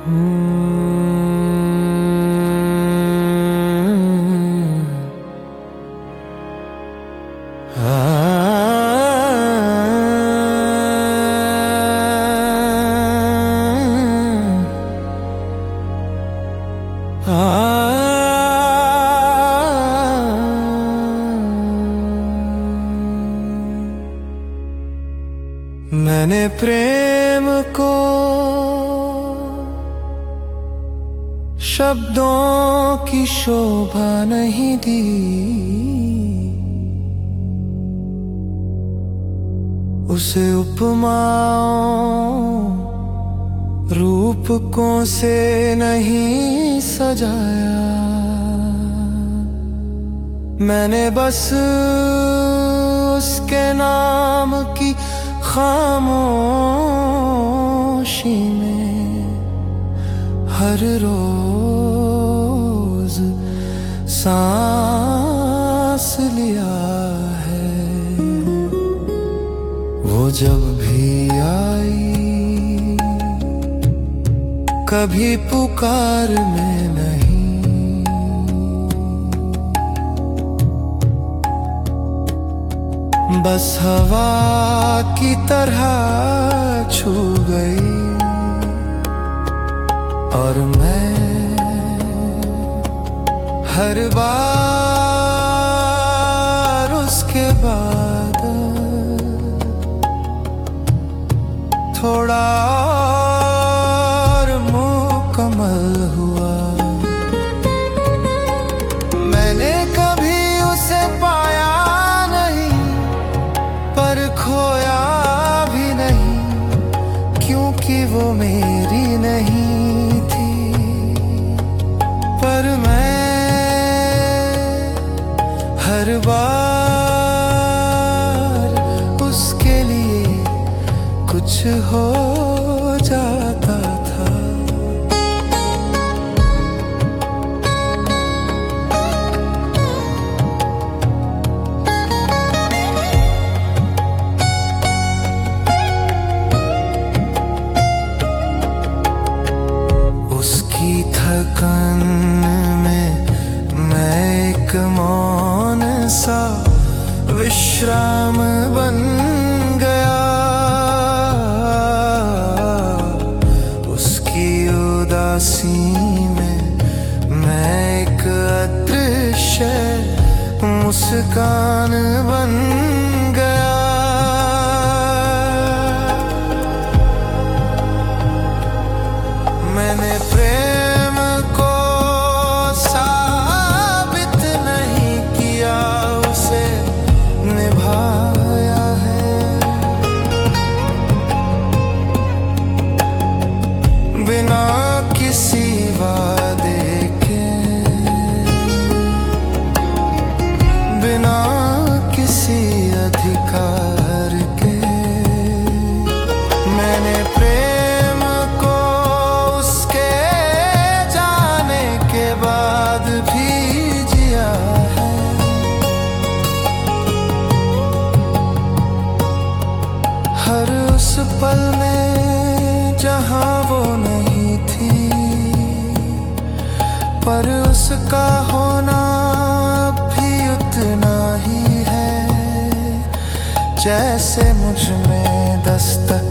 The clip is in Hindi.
मैंने प्रेम को शब्दों की शोभा नहीं दी, उसे उपमाओं रूपकों से नहीं सजाया। मैंने बस उसके नाम की खामोशी में हर रोज सांस लिया है। वो जब भी आई कभी पुकार में नहीं, बस हवा की तरह छू गई। और मैं हर बार उसके बाद थोड़ा और मुकम्मल हुआ। मैंने कभी उसे पाया नहीं, पर खोया भी नहीं, क्योंकि वो मेरी नहीं थी। पर मैं हर बार उसके लिए कुछ हो जाता था। उसकी थकन में मैं एक मौन सा विश्राम बन गया। उसकी उदासी में मैं एक अदृश्य मुस्कान बन गया। मैंने प्रेम को साबित नहीं किया, उसे निभाया है। बिना किसी वादे के, बिना किसी अधिकार के, मैंने प्रेम को उसके जाने के बाद भी जिया है। हर उस पल में जहां वो नहीं थी, पर उसका होना भी उतना ही है जैसे मुझ में दस्तक